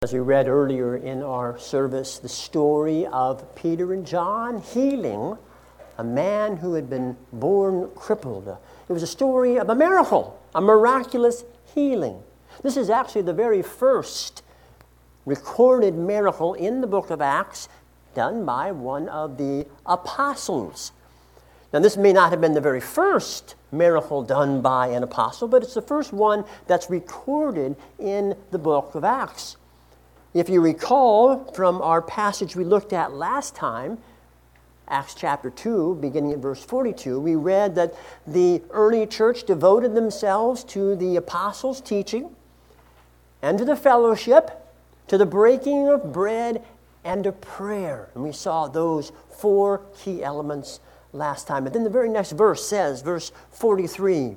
As we read earlier in our service, the story of Peter and John healing a man who had been born crippled. It was a story of a miracle, a miraculous healing. This is actually the very first recorded miracle in the book of Acts done by one of the apostles. Now, this may not have been the very first miracle done by an apostle, but it's the first one that's recorded in the book of Acts. If you recall from our passage we looked at last time, Acts chapter 2, beginning at verse 42, we read that the early church devoted themselves to the apostles' teaching and to the fellowship, to the breaking of bread, and to prayer. And we saw those four key elements last time. But then the very next verse says, verse 43,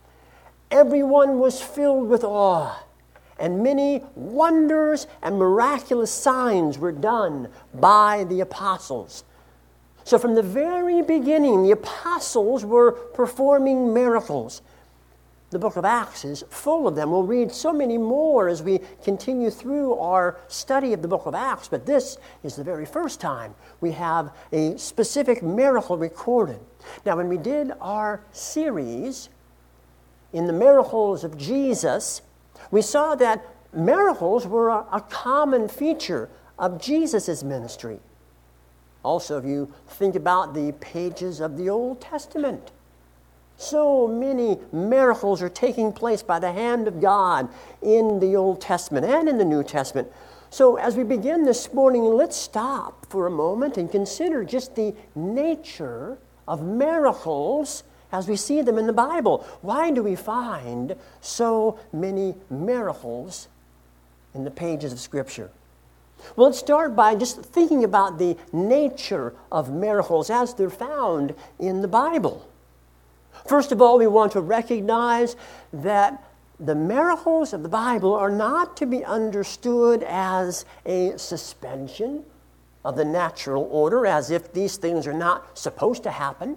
everyone was filled with awe, and many wonders and miraculous signs were done by the apostles. So from the very beginning, the apostles were performing miracles. The book of Acts is full of them. We'll read so many more as we continue through our study of the book of Acts, but this is the very first time we have a specific miracle recorded. Now, when we did our series in the miracles of Jesus, we saw that miracles were a common feature of Jesus' ministry. Also, if you think about the pages of the Old Testament, so many miracles are taking place by the hand of God in the Old Testament and in the New Testament. So as we begin this morning, let's stop for a moment and consider just the nature of miracles as we see them in the Bible. Why do we find so many miracles in the pages of Scripture? Well, let's start by just thinking about the nature of miracles as they're found in the Bible. First of all, we want to recognize that the miracles of the Bible are not to be understood as a suspension of the natural order, as if these things are not supposed to happen.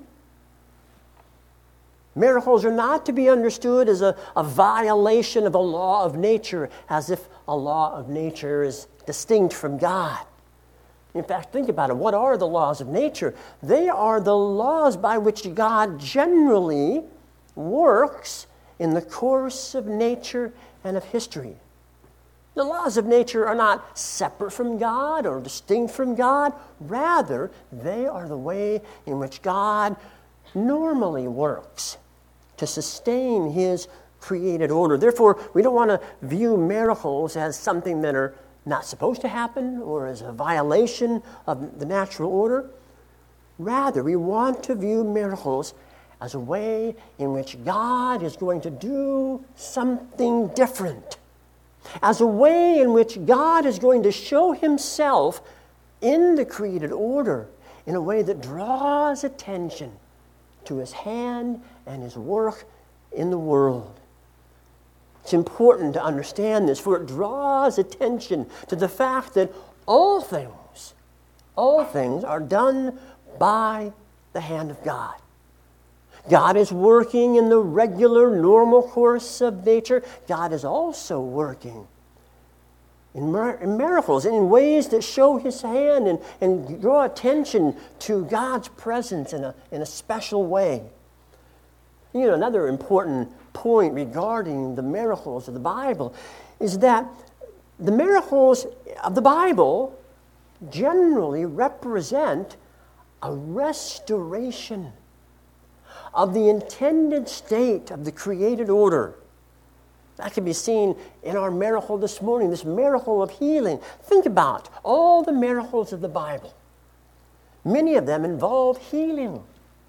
Miracles are not to be understood as a violation of a law of nature, as if a law of nature is distinct from God. In fact, think about it. What are the laws of nature? They are the laws by which God generally works in the course of nature and of history. The laws of nature are not separate from God or distinct from God. Rather, they are the way in which God normally works to sustain His created order. Therefore, we don't want to view miracles as something that are not supposed to happen or as a violation of the natural order. Rather, we want to view miracles as a way in which God is going to do something different, as a way in which God is going to show Himself in the created order in a way that draws attention to His hand and His work in the world. It's important to understand this, for it draws attention to the fact that all things are done by the hand of God. God is working in the regular, normal course of nature. God is also working in miracles, in ways that show His hand and draw attention to God's presence in a special way. You know, another important point regarding the miracles of the Bible is that the miracles of the Bible generally represent a restoration of the intended state of the created order. That can be seen in our miracle this morning, this miracle of healing. Think about all the miracles of the Bible. Many of them involve healing.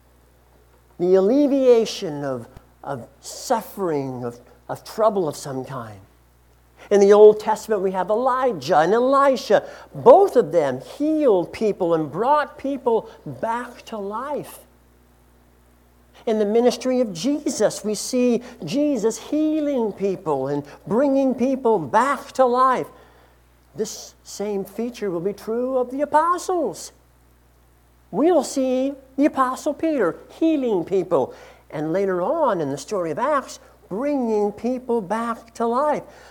The alleviation of suffering, of trouble of some kind. In the Old Testament, we have Elijah and Elisha. Both of them healed people and brought people back to life. In the ministry of Jesus, we see Jesus healing people and bringing people back to life. This same feature will be true of the apostles. We'll see the Apostle Peter healing people, and later on in the story of Acts, bringing people back to life.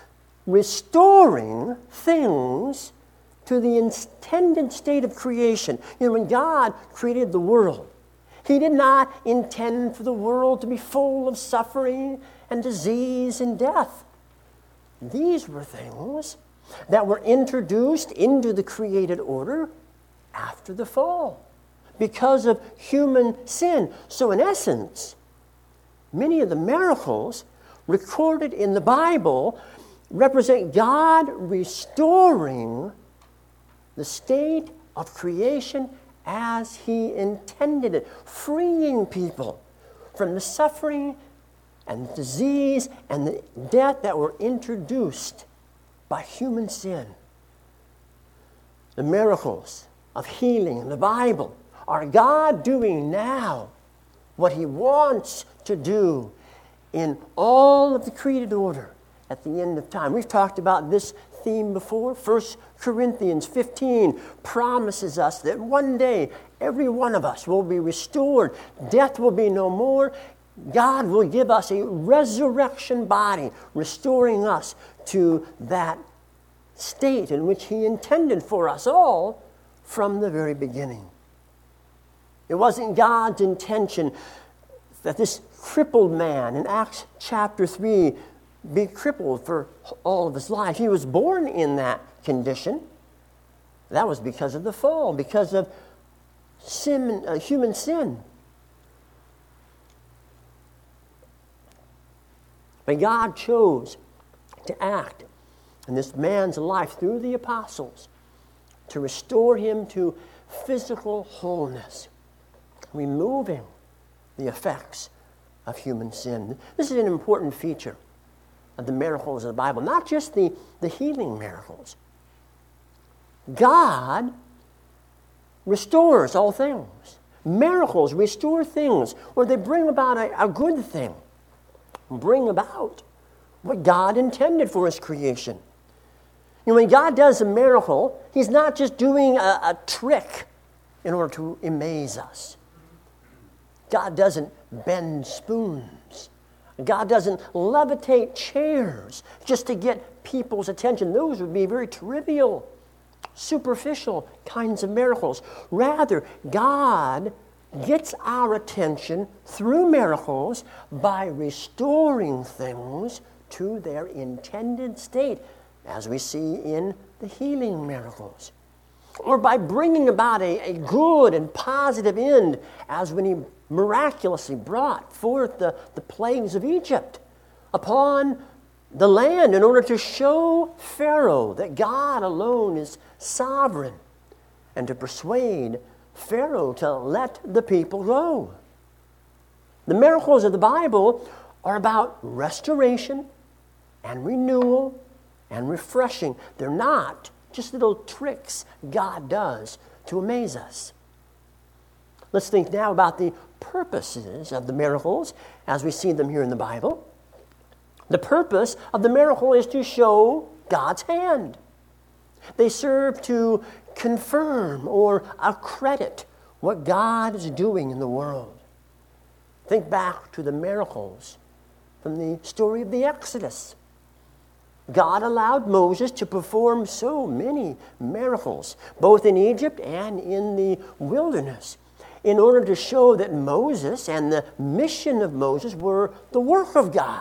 restoring things to the intended state of creation. When God created the world, He did not intend for the world to be full of suffering and disease and death. These were things that were introduced into the created order after the fall because of human sin. So in essence, many of the miracles recorded in the Bible represent God restoring the state of creation as He intended it, freeing people from the suffering and disease and the death that were introduced by human sin. The miracles of healing in the Bible are God doing now what He wants to do in all of the created order at the end of time. We've talked about this theme before. 1 Corinthians 15 promises us that one day every one of us will be restored. Death will be no more. God will give us a resurrection body, restoring us to that state in which He intended for us all from the very beginning. It wasn't God's intention that this crippled man in Acts chapter 3 be crippled for all of his life. He was born in that condition. That was because of the fall, because of sin, human sin. But God chose to act in this man's life through the apostles to restore him to physical wholeness, removing the effects of human sin. This is an important feature of the miracles of the Bible, not just the healing miracles. God restores all things. Miracles restore things, or they bring about a good thing, bring about what God intended for His creation. When God does a miracle, He's not just doing a trick in order to amaze us. God doesn't bend spoons. God doesn't levitate chairs just to get people's attention. Those would be very trivial, superficial kinds of miracles. Rather, God gets our attention through miracles by restoring things to their intended state, as we see in the healing miracles. Or by bringing about a good and positive end, as when He miraculously brought forth the plagues of Egypt upon the land in order to show Pharaoh that God alone is sovereign and to persuade Pharaoh to let the people go. The miracles of the Bible are about restoration and renewal and refreshing. They're not just little tricks God does to amaze us. Let's think now about the purposes of the miracles as we see them here in the Bible. The purpose of the miracle is to show God's hand. They serve to confirm or accredit what God is doing in the world. Think back to the miracles from the story of the Exodus. God allowed Moses to perform so many miracles, both in Egypt and in the wilderness, in order to show that Moses and the mission of Moses were the work of God.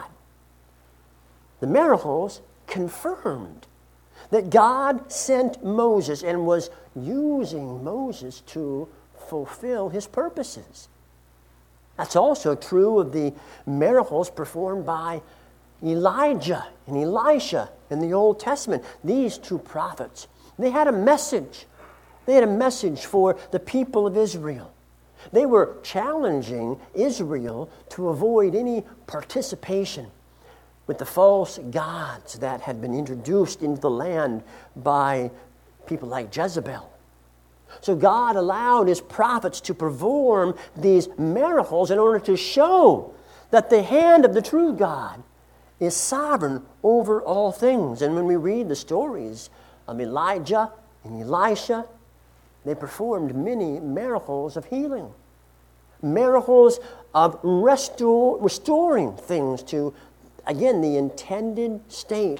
The miracles confirmed that God sent Moses and was using Moses to fulfill His purposes. That's also true of the miracles performed by Elijah and Elisha in the Old Testament. These two prophets, they had a message. They had a message for the people of Israel. They were challenging Israel to avoid any participation with the false gods that had been introduced into the land by people like Jezebel. So God allowed His prophets to perform these miracles in order to show that the hand of the true God is sovereign over all things. And when we read the stories of Elijah and Elisha, they performed many miracles of healing, miracles of restoring things to, again, the intended state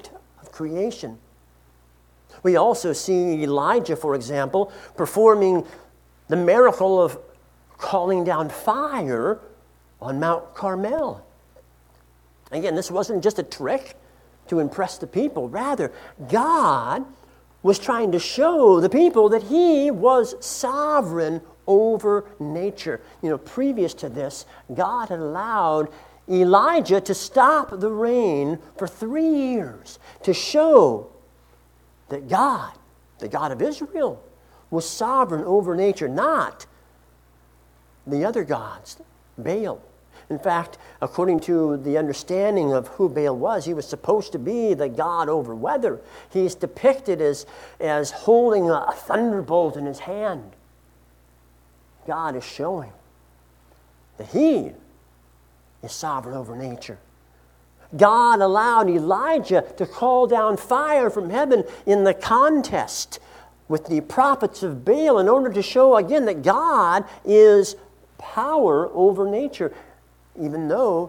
of creation. We also see Elijah, for example, performing the miracle of calling down fire on Mount Carmel. Again, this wasn't just a trick to impress the people. Rather, God was trying to show the people that He was sovereign over nature. Previous to this, God had allowed Elijah to stop the rain for 3 years to show that God, the God of Israel, was sovereign over nature, not the other gods, Baal. In fact, according to the understanding of who Baal was, he was supposed to be the god over weather. He's depicted as holding a thunderbolt in his hand. God is showing that He is sovereign over nature. God allowed Elijah to call down fire from heaven in the contest with the prophets of Baal in order to show again that God is power over nature. Even though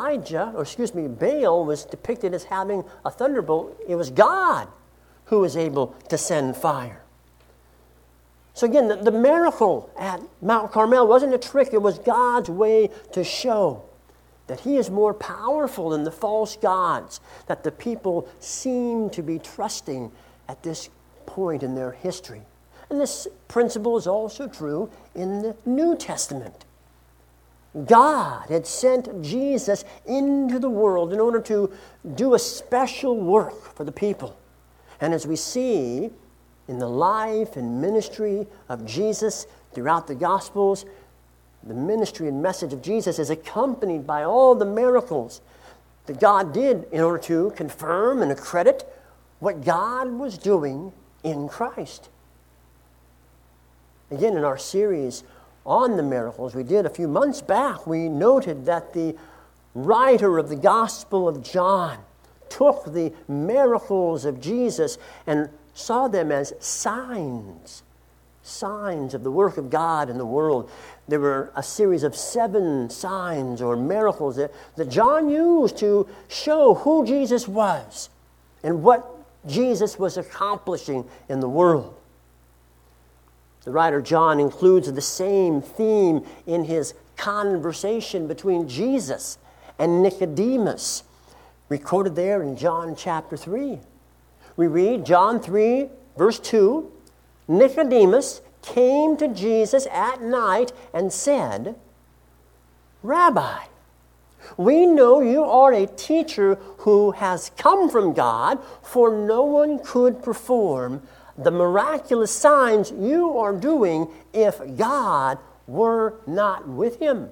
Baal was depicted as having a thunderbolt, it was God who was able to send fire. So again, the miracle at Mount Carmel wasn't a trick. It was God's way to show that He is more powerful than the false gods that the people seem to be trusting at this point in their history. And this principle is also true in the New Testament. God had sent Jesus into the world in order to do a special work for the people. And as we see in the life and ministry of Jesus throughout the Gospels, the ministry and message of Jesus is accompanied by all the miracles that God did in order to confirm and accredit what God was doing in Christ. Again, in our series on the miracles we did a few months back, we noted that the writer of the Gospel of John took the miracles of Jesus and saw them as signs of the work of God in the world. There were a series of 7 signs or miracles that John used to show who Jesus was and what Jesus was accomplishing in the world. The writer John includes the same theme in his conversation between Jesus and Nicodemus, recorded there in John chapter 3. We read John 3, verse 2, Nicodemus came to Jesus at night and said, Rabbi, we know you are a teacher who has come from God, for no one could perform the miraculous signs you are doing if God were not with Him.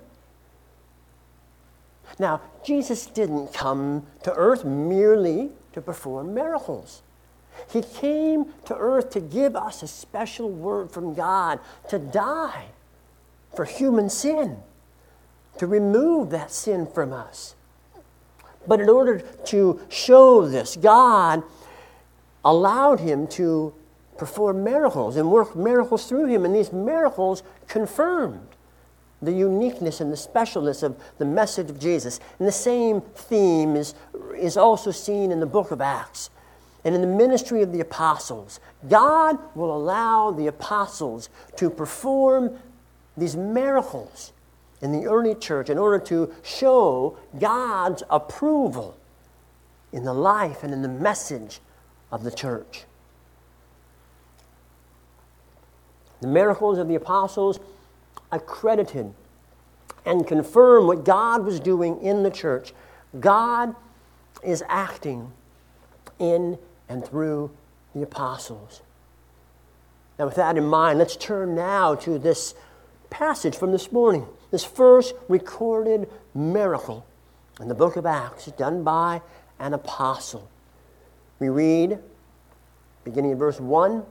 Now, Jesus didn't come to earth merely to perform miracles. He came to earth to give us a special word from God, to die for human sin, to remove that sin from us. But in order to show this, God allowed Him to perform miracles and work miracles through Him, and these miracles confirmed the uniqueness and the specialness of the message of Jesus. And the same theme is also seen in the book of Acts. And in the ministry of the apostles, God will allow the apostles to perform these miracles in the early church in order to show God's approval in the life and in the message of the church. The miracles of the apostles accredited and confirmed what God was doing in the church. God is acting in and through the apostles. Now, with that in mind, let's turn now to this passage from this morning, this first recorded miracle in the book of Acts done by an apostle. We read, beginning in verse 1,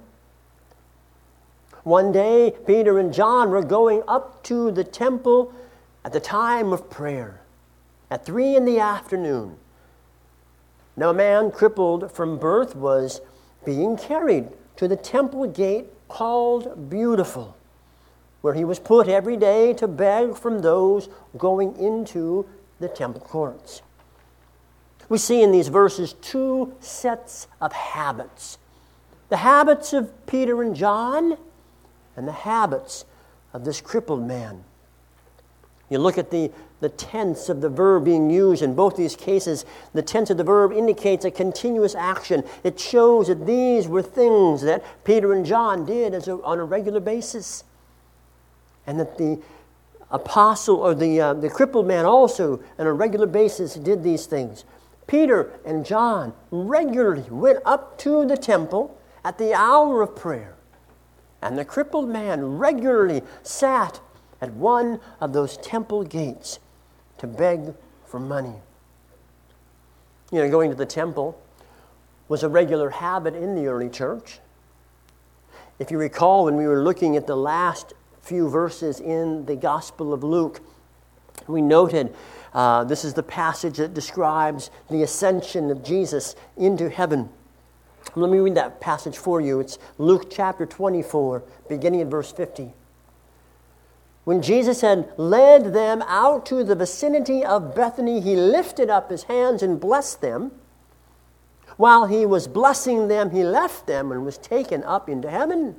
One day, Peter and John were going up to the temple at the time of prayer, at 3 p.m. Now a man crippled from birth was being carried to the temple gate called Beautiful, where he was put every day to beg from those going into the temple courts. We see in these verses two sets of habits. The habits of Peter and John and the habits of this crippled man. You look at the tense of the verb being used in both these cases. The tense of the verb indicates a continuous action. It shows that these were things that Peter and John did on a regular basis. And that the apostle or the crippled man also on a regular basis did these things. Peter and John regularly went up to the temple at the hour of prayer. And the crippled man regularly sat at one of those temple gates to beg for money. Going to the temple was a regular habit in the early church. If you recall, when we were looking at the last few verses in the Gospel of Luke, we noted this is the passage that describes the ascension of Jesus into heaven. Let me read that passage for you. It's Luke chapter 24, beginning at verse 50. When Jesus had led them out to the vicinity of Bethany, he lifted up his hands and blessed them. While he was blessing them, he left them and was taken up into heaven.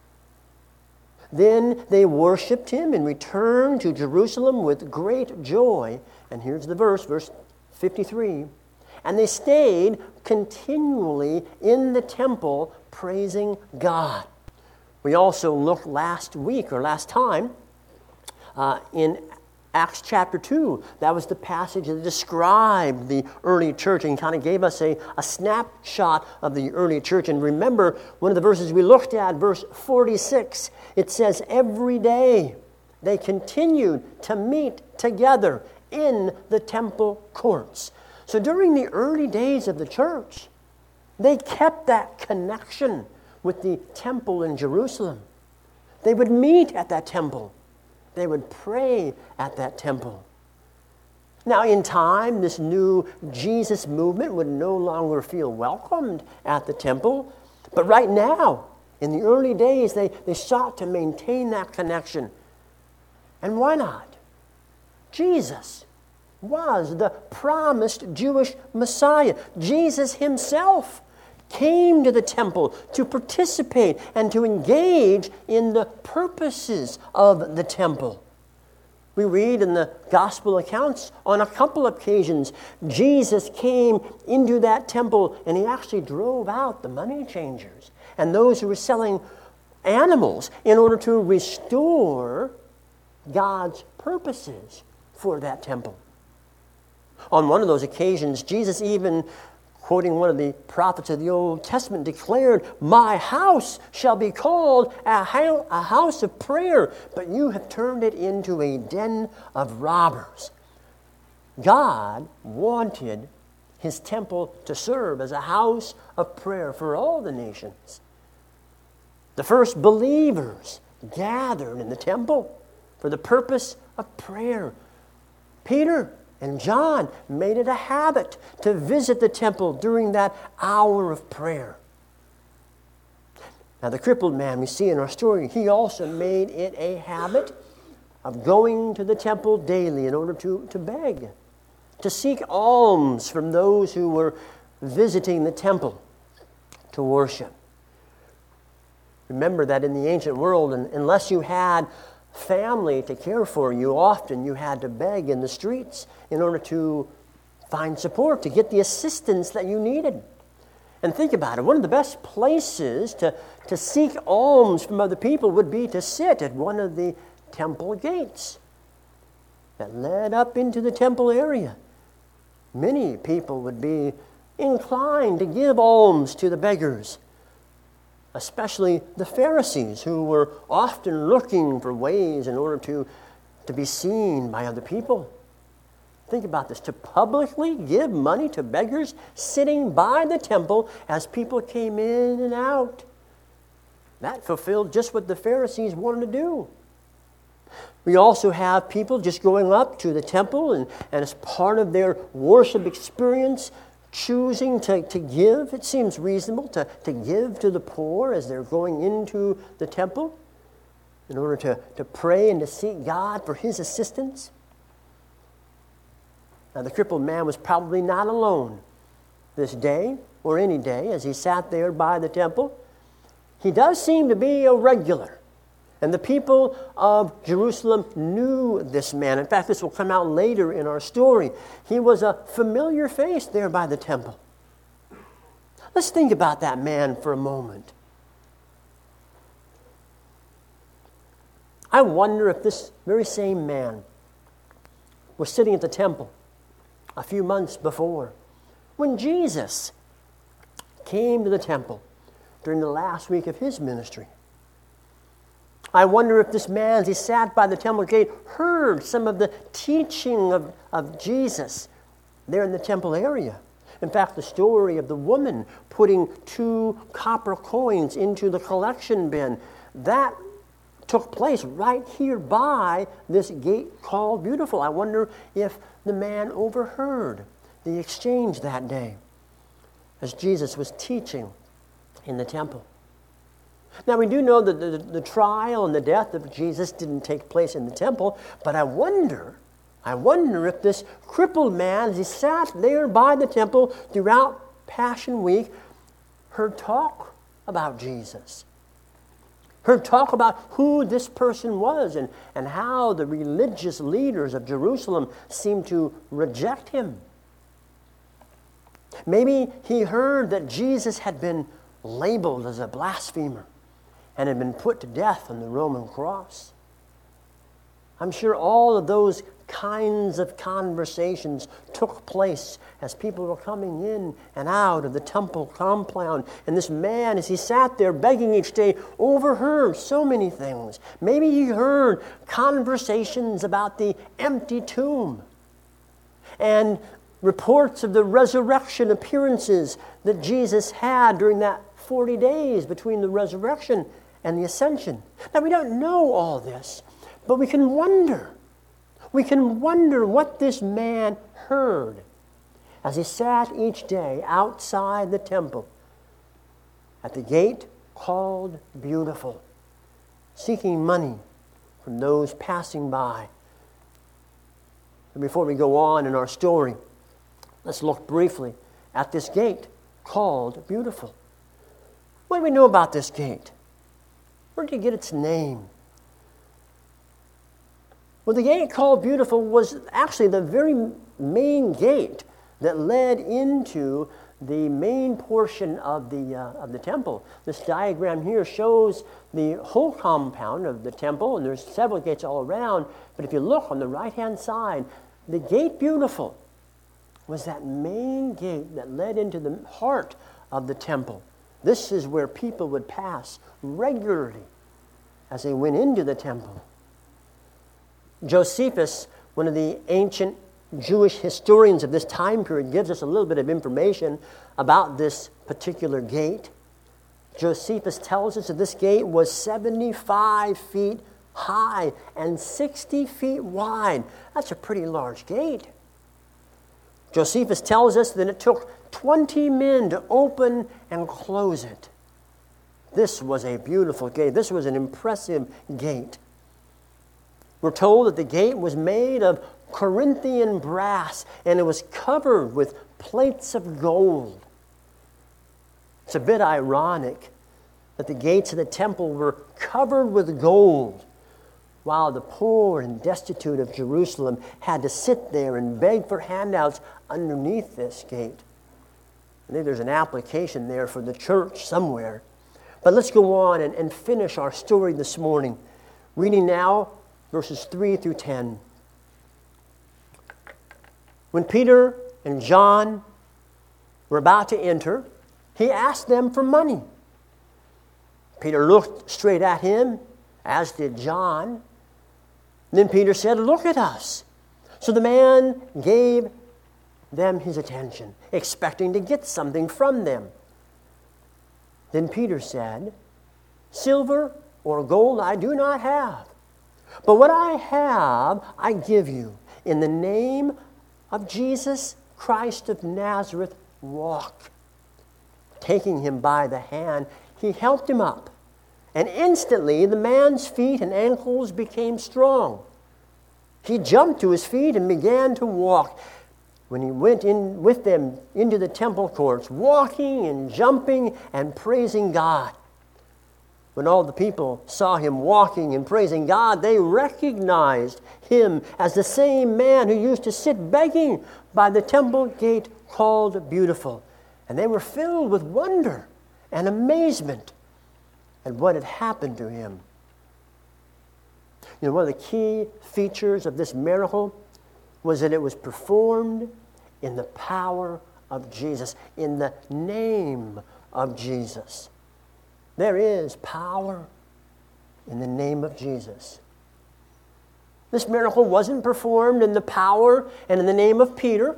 Then they worshipped him and returned to Jerusalem with great joy. And here's the verse 53. And they stayed continually in the temple praising God. We also looked last time in Acts chapter 2. That was the passage that described the early church and kind of gave us a snapshot of the early church. And remember, one of the verses we looked at, verse 46, it says, every day they continued to meet together in the temple courts. So during the early days of the church, they kept that connection with the temple in Jerusalem. They would meet at that temple. They would pray at that temple. Now, in time, this new Jesus movement would no longer feel welcomed at the temple. But right now, in the early days, they sought to maintain that connection. And why not? Jesus was the promised Jewish Messiah. Jesus himself came to the temple to participate and to engage in the purposes of the temple. We read in the gospel accounts on a couple of occasions, Jesus came into that temple and he actually drove out the money changers and those who were selling animals in order to restore God's purposes for that temple. On one of those occasions, Jesus even, quoting one of the prophets of the Old Testament, declared, "My house shall be called a house of prayer, but you have turned it into a den of robbers." God wanted his temple to serve as a house of prayer for all the nations. The first believers gathered in the temple for the purpose of prayer. Peter and John made it a habit to visit the temple during that hour of prayer. Now, the crippled man we see in our story, he also made it a habit of going to the temple daily in order to beg, to seek alms from those who were visiting the temple to worship. Remember that in the ancient world, unless you had family to care for you, often you had to beg in the streets in order to find support, to get the assistance that you needed. And think about it, one of the best places to seek alms from other people would be to sit at one of the temple gates that led up into the temple area. Many people would be inclined to give alms to the beggars, especially the Pharisees, who were often looking for ways in order to be seen by other people. Think about this, to publicly give money to beggars sitting by the temple as people came in and out. That fulfilled just what the Pharisees wanted to do. We also have people just going up to the temple and as part of their worship experience, choosing to give. It seems reasonable to give to the poor as they're going into the temple in order to pray and to seek God for his assistance. Now, the crippled man was probably not alone this day or any day as he sat there by the temple. He does seem to be a regular. And the people of Jerusalem knew this man. In fact, this will come out later in our story. He was a familiar face there by the temple. Let's think about that man for a moment. I wonder if this very same man was sitting at the temple a few months before when Jesus came to the temple during the last week of his ministry. I wonder if this man, as he sat by the temple gate, heard some of the teaching of Jesus there in the temple area. In fact, the story of the woman putting 2 copper coins into the collection bin, that took place right here by this gate called Beautiful. I wonder if the man overheard the exchange that day as Jesus was teaching in the temple. Now, we do know that the trial and the death of Jesus didn't take place in the temple, but I wonder if this crippled man, as he sat there by the temple throughout Passion Week, heard talk about Jesus. Heard talk about who this person was and how the religious leaders of Jerusalem seemed to reject him. Maybe he heard that Jesus had been labeled as a blasphemer and had been put to death on the Roman cross. I'm sure all of those kinds of conversations took place as people were coming in and out of the temple compound. And this man, as he sat there begging each day, overheard so many things. Maybe he heard conversations about the empty tomb and reports of the resurrection appearances that Jesus had during that 40 days between the resurrection and the ascension. Now, we don't know all this, but we can wonder. We can wonder what this man heard as he sat each day outside the temple at the gate called Beautiful, seeking money from those passing by. And before we go on in our story, let's look briefly at this gate called Beautiful. What do we know about this gate? Where did it get its name? Well, the gate called Beautiful was actually the very main gate that led into the main portion of the temple. This diagram here shows the whole compound of the temple, and there's several gates all around. But if you look on the right-hand side, the gate Beautiful was that main gate that led into the heart of the temple. This is where people would pass regularly as they went into the temple. Josephus, one of the ancient Jewish historians of this time period, gives us a little bit of information about this particular gate. Josephus tells us that this gate was 75 feet high and 60 feet wide. That's a pretty large gate. Josephus tells us that it took 20 men to open and close it. This was a beautiful gate. This was an impressive gate. We're told that the gate was made of Corinthian brass, and it was covered with plates of gold. It's a bit ironic that the gates of the temple were covered with gold, while the poor and destitute of Jerusalem had to sit there and beg for handouts underneath this gate. I think there's an application there for the church somewhere. But let's go on and finish our story this morning. Reading now verses 3 through 10. When Peter and John were about to enter, he asked them for money. Peter looked straight at him, as did John. Then Peter said, "Look at us." So the man gave them his attention, expecting to get something from them. Then Peter said, "Silver or gold I do not have, but what I have I give you. In the name of Jesus Christ of Nazareth, walk." Taking him by the hand, he helped him up, and instantly the man's feet and ankles became strong. He jumped to his feet and began to walk. when he went in with them into the temple courts, walking and jumping and praising God. When all the people saw him walking and praising God, they recognized him as the same man who used to sit begging by the temple gate called Beautiful. And they were filled with wonder and amazement at what had happened to him. You know, one of the key features of this miracle was that it was performed in the power of Jesus, in the name of Jesus. There is power in the name of Jesus. This miracle wasn't performed in the power and in the name of Peter.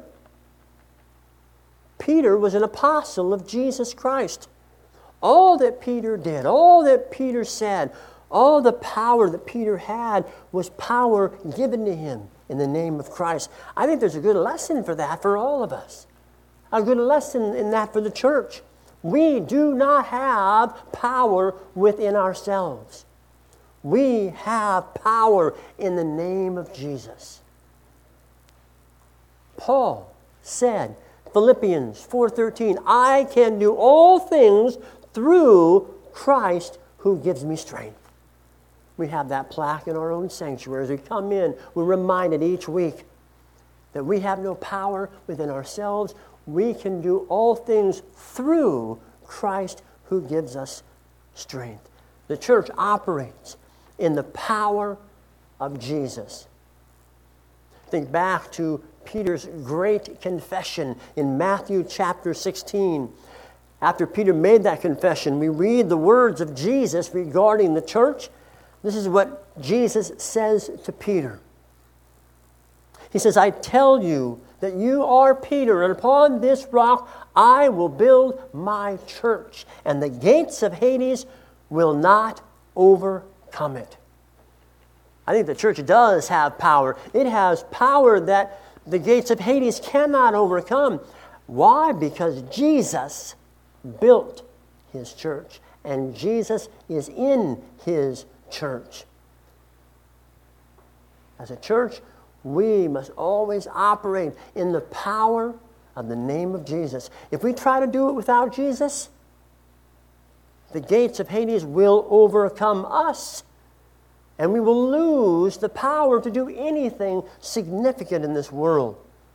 Peter was an apostle of Jesus Christ. All that Peter did, all that Peter said, all the power that Peter had was power given to him in the name of Christ. I think there's a good lesson for that for all of us. A good lesson in that for the church. We do not have power within ourselves. We have power in the name of Jesus. Paul said, Philippians 4:13, I can do all things through Christ who gives me strength. We have that plaque in our own sanctuary. As we come in, we're reminded each week that we have no power within ourselves. We can do all things through Christ who gives us strength. The church operates in the power of Jesus. Think back to Peter's great confession in Matthew chapter 16. After Peter made that confession, we read the words of Jesus regarding the church. This is what Jesus says to Peter. He says, I tell you that you are Peter, and upon this rock I will build my church, and the gates of Hades will not overcome it. I think the church does have power. It has power that the gates of Hades cannot overcome. Why? Because Jesus built his church, and Jesus is in his church. As a church, we must always operate in the power of the name of Jesus. If we try to do it without Jesus, the gates of Hades will overcome us, and we will lose the power to do anything significant in this world.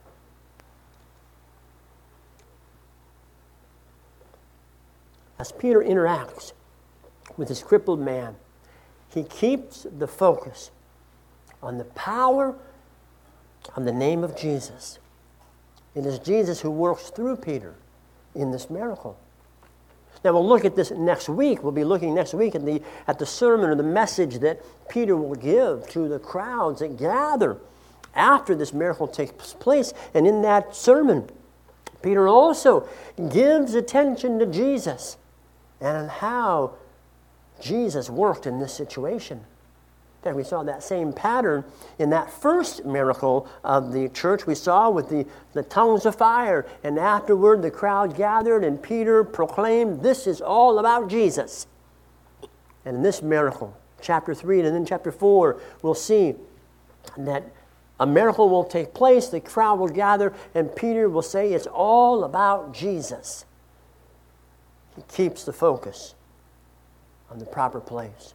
As Peter interacts with this crippled man, he keeps the focus on the power of the name of Jesus. It is Jesus who works through Peter in this miracle. Now we'll look at this next week. We'll be looking next week at the sermon or the message that Peter will give to the crowds that gather after this miracle takes place. And in that sermon, Peter also gives attention to Jesus and how Jesus worked in this situation. In fact, we saw that same pattern in that first miracle of the church we saw with the tongues of fire. And afterward, the crowd gathered and Peter proclaimed, this is all about Jesus. And in this miracle, chapter 3 and then chapter 4, we'll see that a miracle will take place, the crowd will gather, and Peter will say it's all about Jesus. He keeps the focus on the proper place.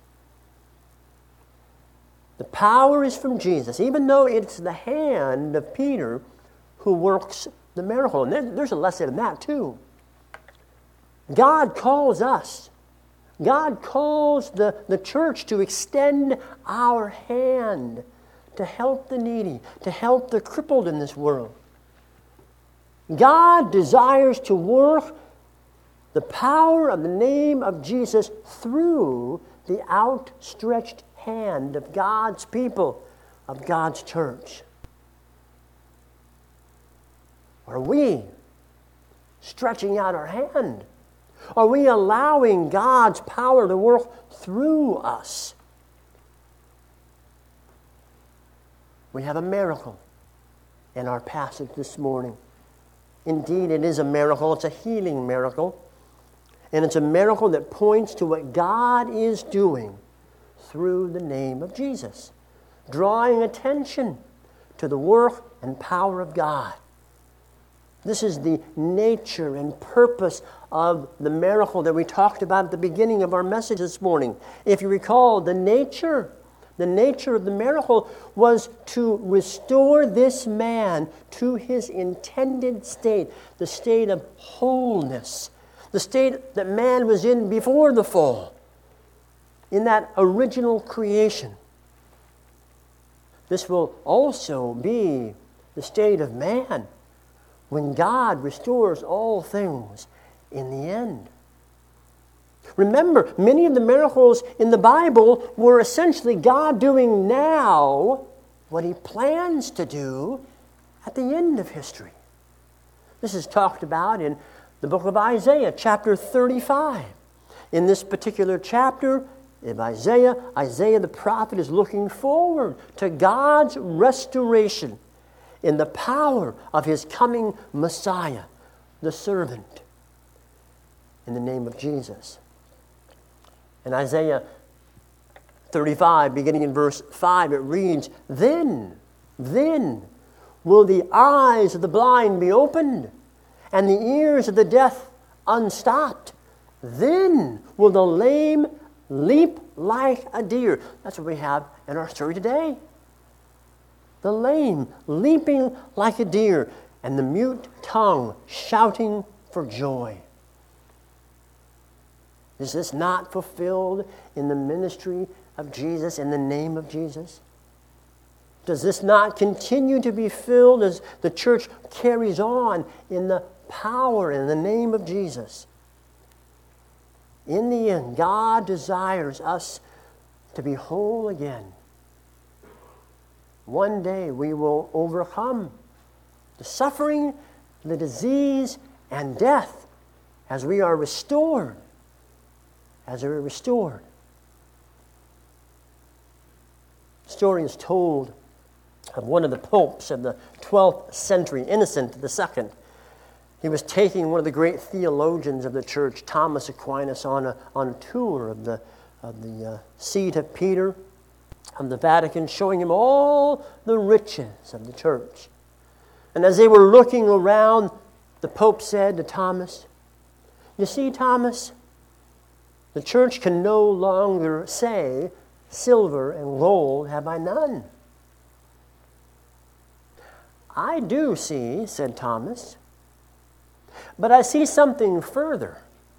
The power is from Jesus, even though it's the hand of Peter who works the miracle. And there's a lesson in that too. God calls us. God calls the church to extend our hand to help the needy, to help the crippled in this world. God desires to work the power of the name of Jesus through the outstretched hand of God's people, of God's church. Are we stretching out our hand? Are we allowing God's power to work through us? We have a miracle in our passage this morning. Indeed, it is a miracle. It's a healing miracle. And it's a miracle that points to what God is doing through the name of Jesus, drawing attention to the work and power of God. This is the nature and purpose of the miracle that we talked about at the beginning of our message this morning. If you recall, the nature of the miracle was to restore this man to his intended state, the state of wholeness, the state that man was in before the fall, in that original creation. This will also be the state of man when God restores all things in the end. Remember, many of the miracles in the Bible were essentially God doing now what He plans to do at the end of history. This is talked about in the book of Isaiah, chapter 35. In this particular chapter of Isaiah the prophet is looking forward to God's restoration in the power of His coming Messiah, the servant, in the name of Jesus. In Isaiah 35, beginning in verse 5, it reads, Then will the eyes of the blind be opened, and the ears of the deaf unstopped. Then will the lame leap like a deer. That's what we have in our story today. The lame leaping like a deer, and the mute tongue shouting for joy. Is this not fulfilled in the ministry of Jesus, in the name of Jesus? Does this not continue to be filled as the church carries on in the power, in the name of Jesus? In the end, God desires us to be whole again. One day we will overcome the suffering, the disease, and death as we are restored. As we are restored. The story is told of one of the popes of the 12th century, Innocent II. He was taking one of the great theologians of the church, Thomas Aquinas, on a tour of the seat of Peter, of the Vatican, showing him all the riches of the church. And as they were looking around, the Pope said to Thomas, "You see, Thomas, the church can no longer say, 'Silver and gold have I none.'" "I do see," said Thomas, "but I see something further.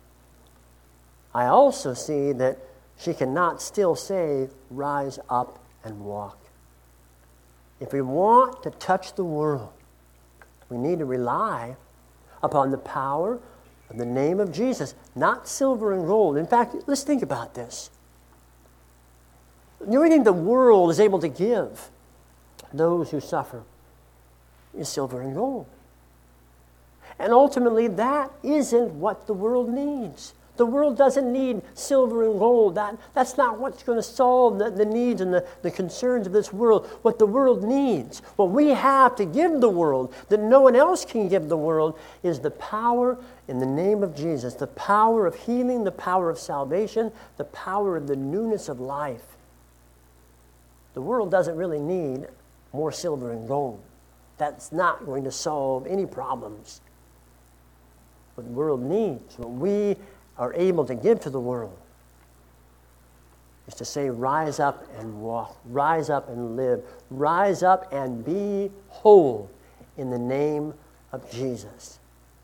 I also see that she cannot still say, 'Rise up and walk.' If we want to touch the world, we need to rely upon the power of the name of Jesus, not silver and gold." In fact, let's think about this. The only thing the world is able to give those who suffer is silver and gold. And ultimately, that isn't what the world needs. The world doesn't need silver and gold. That's not what's going to solve the needs and the concerns of this world. What the world needs, what we have to give the world that no one else can give the world, is the power in the name of Jesus, the power of healing, the power of salvation, the power of the newness of life. The world doesn't really need more silver and gold. That's not going to solve any problems. What the world needs, what we are able to give to the world, is to say, "Rise up and walk, rise up and live, rise up and be whole in the name of Jesus."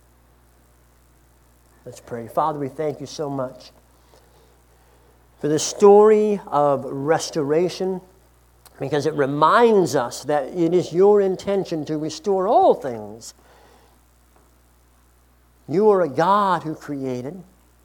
Let's pray. Father, we thank you so much for the story of restoration, because it reminds us that it is your intention to restore all things. You are a God who created,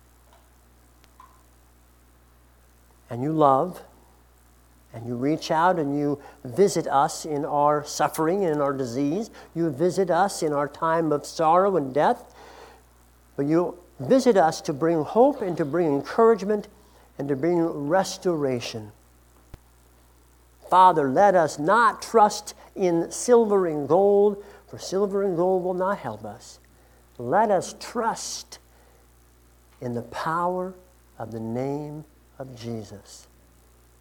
and you love, and you reach out and you visit us in our suffering and in our disease. You visit us in our time of sorrow and death. But you visit us to bring hope and to bring encouragement and to bring restoration. Father, let us not trust in silver and gold, for silver and gold will not help us. Let us trust in the power of the name of Jesus.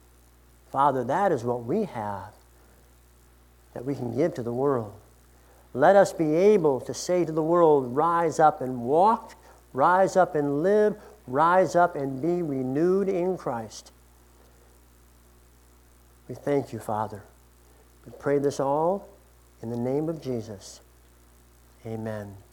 Father, that is what we have that we can give to the world. Let us be able to say to the world, rise up and walk, rise up and live, rise up and be renewed in Christ. We thank you, Father. We pray this all in the name of Jesus. Amen.